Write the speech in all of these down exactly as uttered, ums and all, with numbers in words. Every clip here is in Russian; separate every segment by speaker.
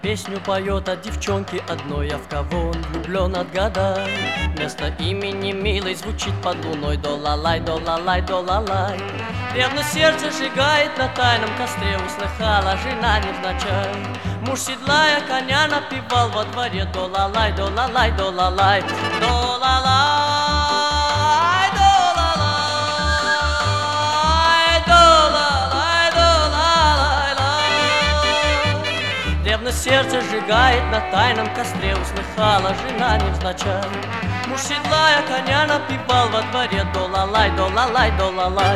Speaker 1: песню поет от девчонки одной, а в кого он влюблен, отгадай. Вместо имени милой звучит под луной до-ла-лай, до-ла-лай, до-ла-лай. Ревность сердце сжигает на тайном костре, услыхала жена невзначай. Муж, седлая коня, напевал во дворе до-ла-лай, до-ла-лай, до-ла-лай, до-ла-лай, до-ла-лай, до-ла-лай, до-ла-лай-лай. Ревность сердце сжигает на тайном костре, услыхала жена невзначай. Муж, седлая коня, напевал во дворе до-ла-лай, до-ла-лай, до-ла-лай.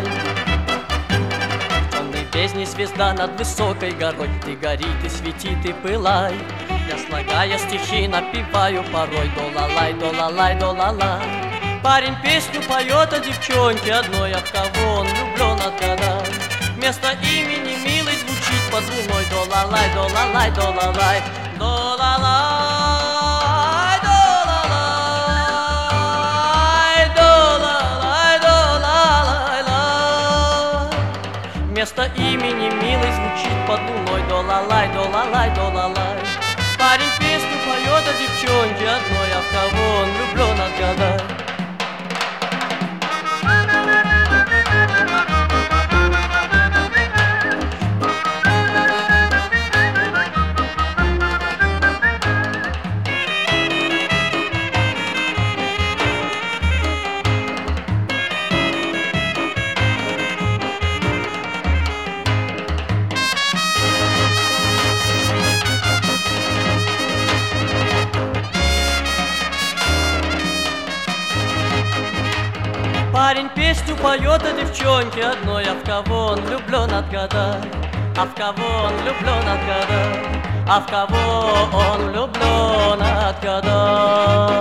Speaker 1: Песни звезда над высокой горой, ты гори, ты свети, ты пылай. Я, слагая стихи, напеваю порой до-ла-лай, до-ла-лай, до-ла-лай. Парень песню поет о девчонке одной, а в кого он влюблен, отгадай. Вместо имени милой звучит под луной до-ла-лай, до-ла-лай, до-ла-лай, до-ла-лай. Вместо имени милой звучит под луной до-ла-лай, до-ла-лай, до-ла-лай. Парень песню поет о девчонке одной, а в кого он влюблен, отгадай. Парень песню поет о девчонке одной, а в кого он влюблен, отгадай. А в кого он влюблен, отгадай. А в кого он влюблен, отгадай.